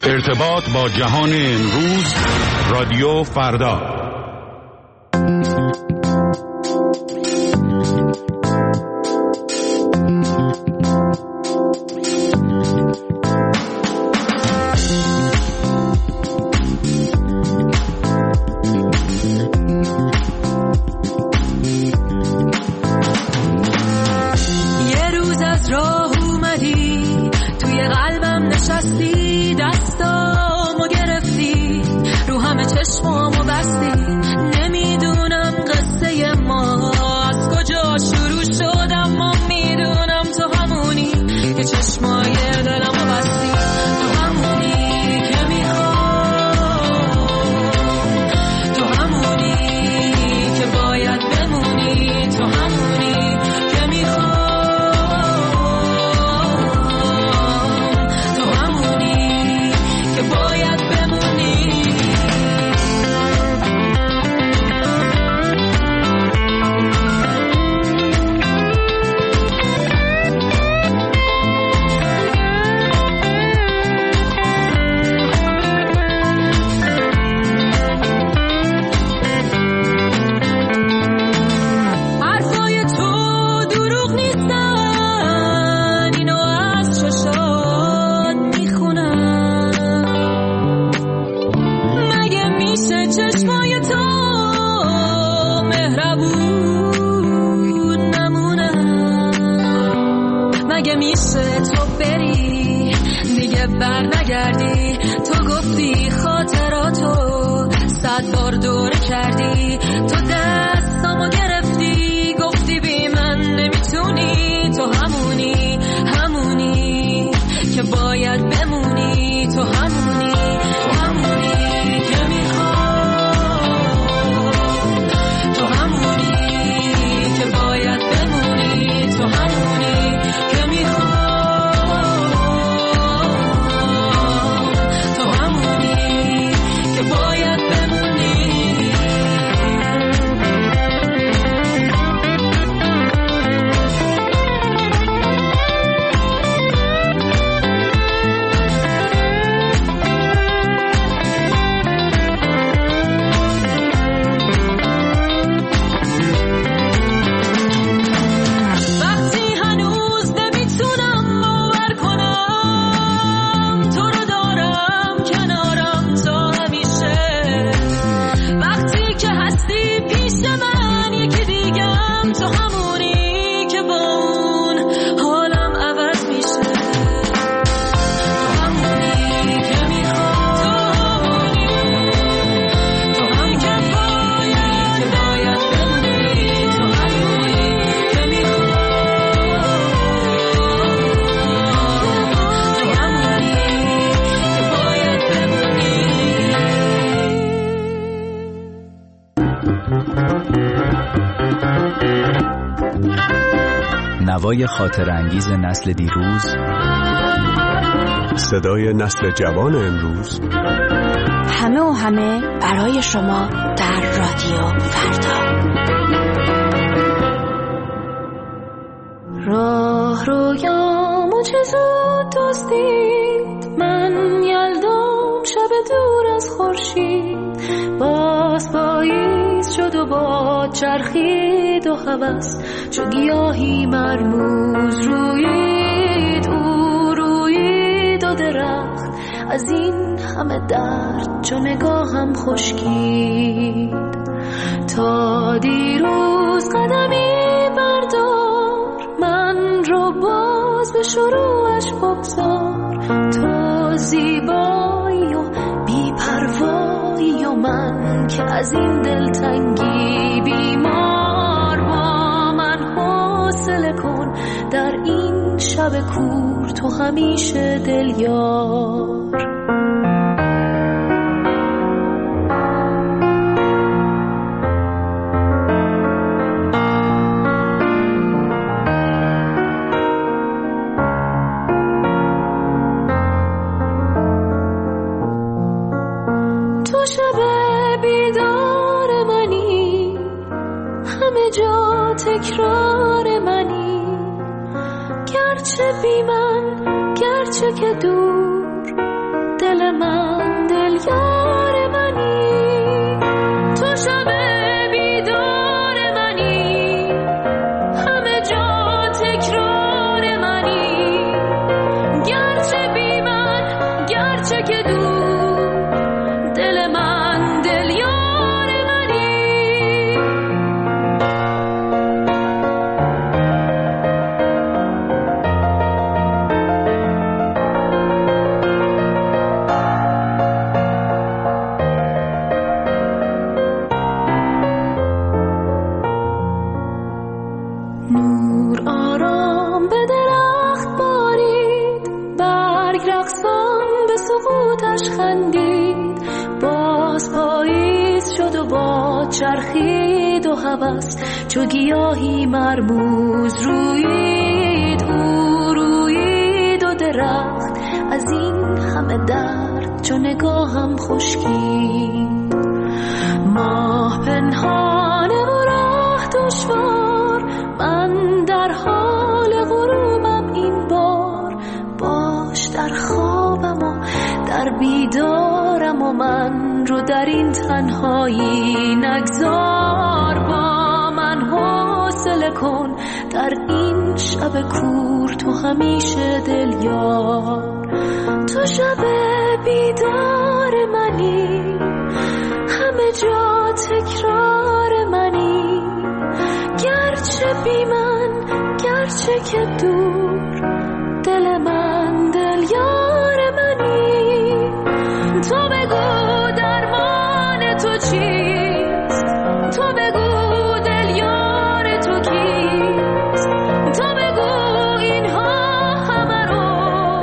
ارتباط با جهان امروز، رادیو فردا. نوای خاطر انگیز نسل دیروز، صدای نسل جوان امروز، همه و همه برای شما در رادیو فردا. راه رویامو چه زود دزدید، من یلدام شب دور از خورشید، باز پاییز شد و باد چرخید و هوس چو گیاهی مرموز رویید، او رویید و درخت از این همه درد چو نگاهم خشکید. تا دیروز قدمی بردار، من رو باز به شروعش بگذار، تو زیبایی و بی‌پروایی و من که از این دلتنگی بیمار، با من حوصله کن در این شب کور، تو همیشه دلیار. تو شب بیدار منی، همه جا تکرار منی، گرچه بی من گرچه که دور، دل من دل یار منی تو شب بیدار منی همه جا تکرار منی گرچه بی من گرچه که دور دل من دل یار منی نور آرام به درخت بارید برگ رقصان به سقوطش خندید باز پاییز شد و باد چرخید و هوس چو گیاهی مرموز رویید او رویید و درخت از این همه درد چو نگاهم خشکید ماه پنهانه و راه دشوار من در حال غروبم این بار باش در خوابم و در بیدارم و من رو در این تنهایی نگذار با من حوصله کن در این شب کور تو همیشه دل یار تو شب بیدار منی همه جا تکرار منی گرچه بی من گرچه که دور دل من دل یار منی تو بگو درمان تو چیست تو بگو دل یار تو کیست تو بگو اینها همه رو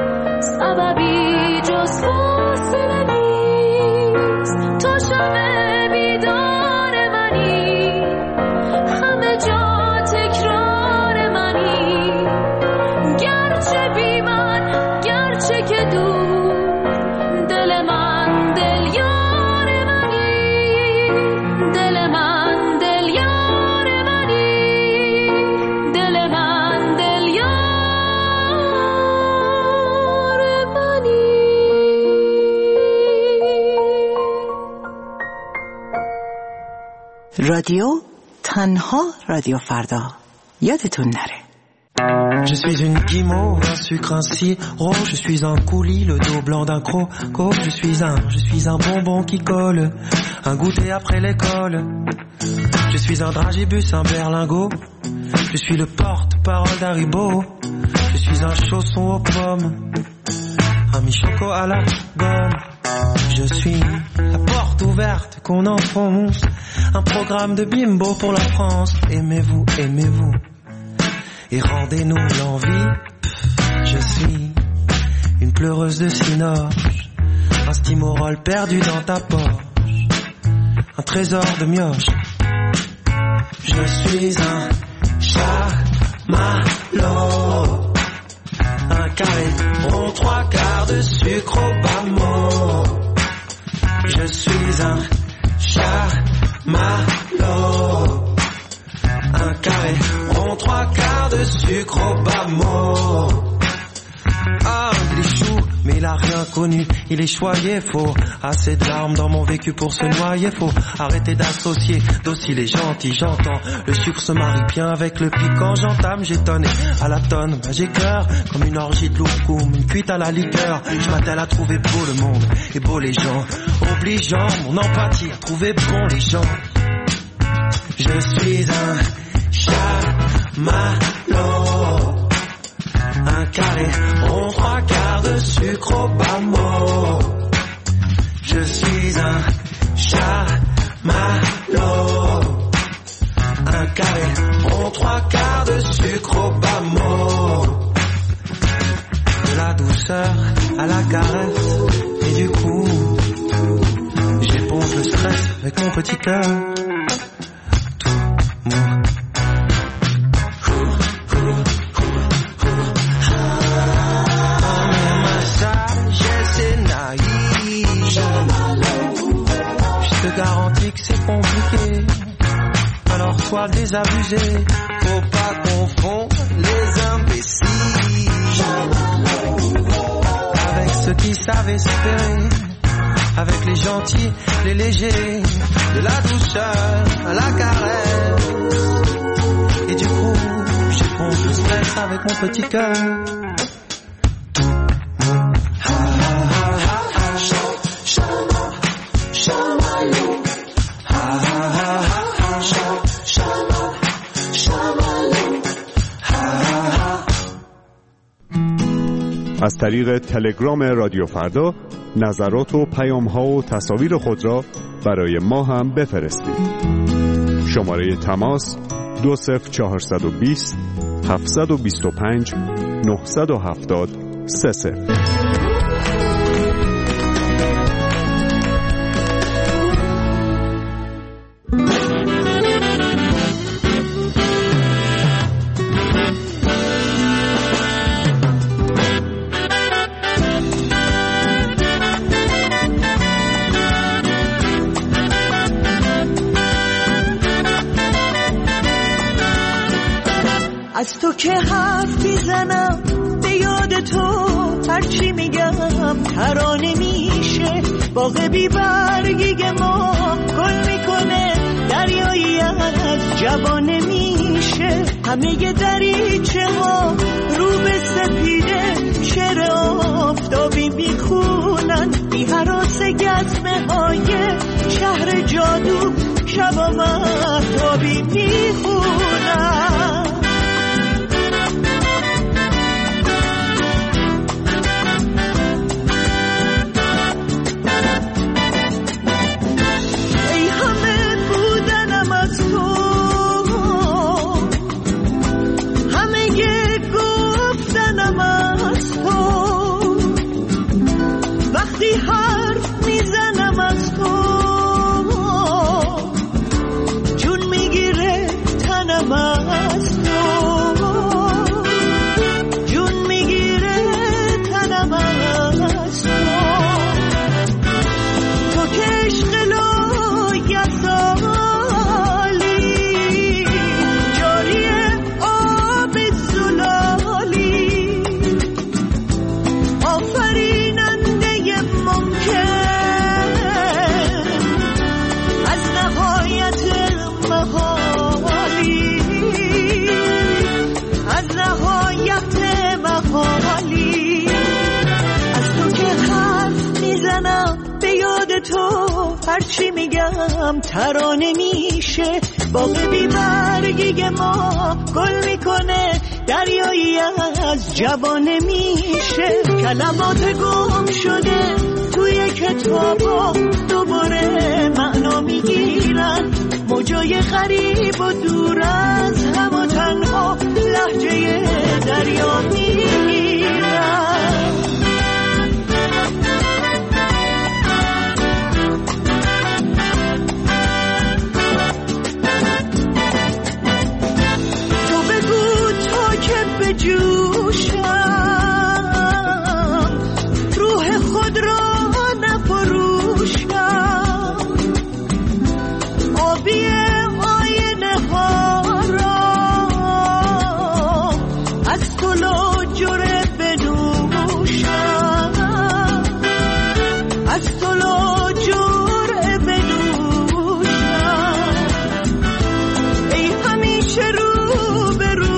سببی جز فاصله نیست تو شب بیدار منی همه جا تکرار منی گرچه بی من گرچه که دور دل من دل یار منی دل من دل یار منی دل من دل یار منی رادیو تنها رادیو فردا یادتون نره Je suis une guimauve, un sucre, un sirop. Je suis un coulis, le dos blanc d'un croco. Je suis un bonbon qui colle, un goûter après l'école. Je suis un dragibus, un berlingot. Je suis le porte-parole d'Haribo. Je suis un chausson aux pommes, un mi-choco à la gomme. Je suis la porte ouverte qu'on enfonce, un programme de bimbo pour la France. Aimez-vous, aimez-vous et rendez-nous l'envie. Je suis une pleureuse de cinoche, un stimorol perdu dans ta poche, un trésor de mioche. Je suis un chamallow, un carré rond, 3/4 de sucre au bas mot. Je suis un chamallow, un carré rond, 3/4 de sucre au bas mot. Ah, il est chou, mais il a rien connu, il est choyé, faut assez de larmes dans mon vécu pour se noyer, faut arrêter d'associer docile et gentil, j'entends, le sucre se marie bien avec le piquant, j'entame, j'étonne, à la tonne, bah j'ai cœur, comme une orgie de loukoum, une cuite à la liqueur, je m'attelle à trouver beau le monde, et beau les gens, obligeant mon empathie à trouver bon les gens. Je suis un chamallow, un carré rond, 3/4 de sucre au bas mot. Je suis un chamallow, un carré rond, 3/4 de sucre au bas mot. De la douceur à la caresse, et du coup j'éponge le stress avec mon petit cœur. Garantis que c'est compliqué, alors sois désabusé, faut pas confondre les imbéciles avec ceux ceux qui savent espérer, avec les gentils, les légers, de la douceur à la caresse. Et du coup, j'éponge le stress avec mon petit cœur. از طریق تلگرام رادیو فردا نظرات و پیام‌ها و تصاویر خود را برای ما هم بفرستید. شماره تماس 20420 725 970 30. از تو که حرف میزنم به یاد تو هرچی میگم ترانه میشه. باغ بی برگی ما گل میکنه، دریایی از جوانه میشه. همه دریچه ها رو به سپیده شعر آفتابی میخونن، بی هراس گزمه های شهر جادو شبا مهتابی میخونن. هرچی میگم ترانه میشه. باغ بی برگی ما گل میکنه، دریایی از جوانه میشه. کلمات گم شده توی کتابا دوباره معنا میگیرن، موجای غریب و دور از هم و تنها لهجه دریا میگیرن. جوشم روح خود را نفروشم، آبی آینه ها را از تو لاجره بنوشم، از تو لاجره بنوشم. ای همیشه رو به رو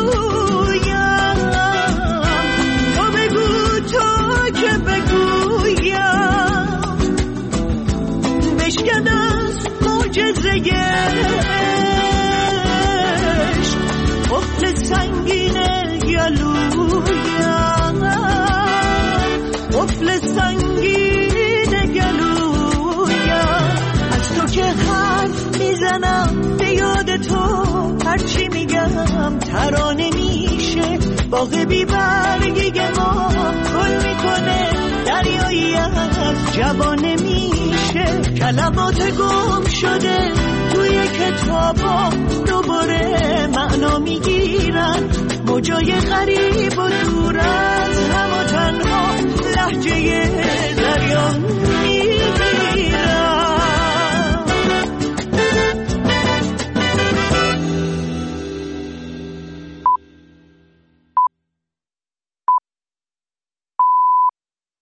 قفل سنگین گلویم، قفل سنگین گلویم. از تو که حرف میزنم به یاد تو هرچی میگم ترانه میشه. باغ بی برگی ما گل میکنه، دریایی از جوانه میشه. کلمات گم شده توی کتابا دوباره معنا میگیرن، موجای غریب و دور از هم و تنها